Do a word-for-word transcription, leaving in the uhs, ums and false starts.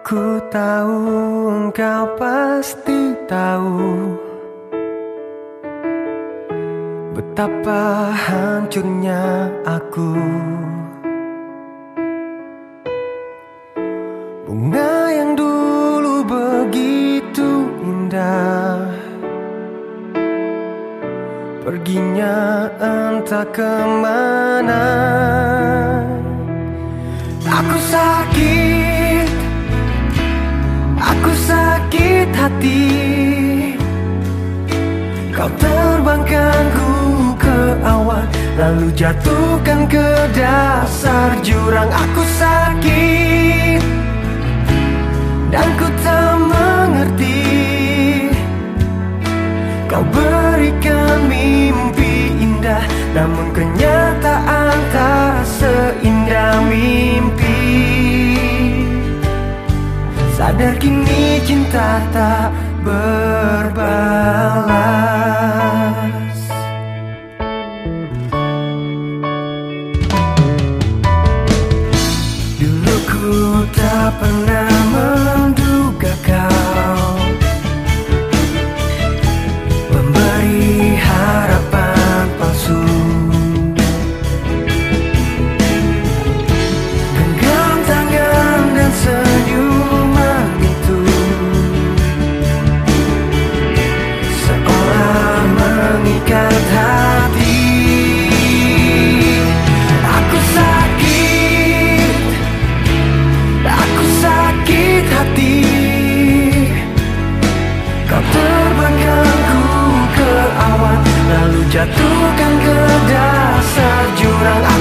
Aku tahu engkau pasti tahu betapa hancurnya aku. Bunga yang dulu begitu indah, perginya entah kemana. Aku sakit, aku sakit hati. Kau terbangkanku ke awan, lalu jatuhkan ke dasar jurang. Aku sakit dan ku tak mengerti. Kau berikan mimpi indah, namun kenyataan tak seindah mimpi. Sadar kini cinta tak berbalas. Dulu ku tak pernah menduga kau memberi harapan palsu. Genggam tangan dan senyuman itu seolah mengikat hati. Aku sakit, aku sakit hati. Kau terbangkanku ke awan, lalu jatuhkan ke dasar jurang.